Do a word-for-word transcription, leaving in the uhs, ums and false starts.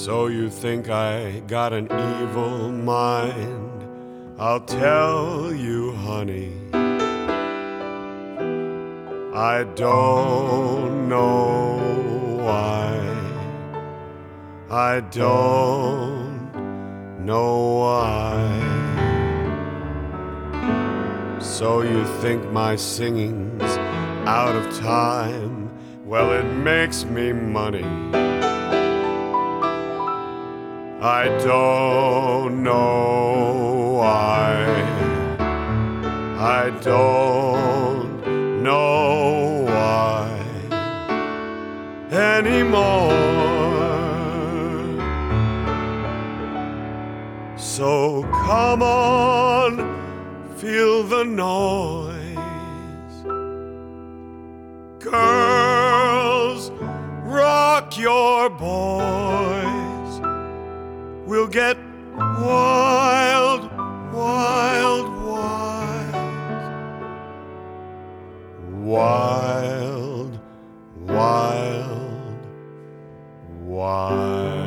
So you think I got an evil mind? I'll tell you, honey, I don't know why. I don't know why. So you think my singing's out of time? Well, it makes me money. I don't know why. I don't know why anymore. So come on, feel the noise. Girls, rock your boys. We'll get wild, wild, wild. Wild, wild, wild.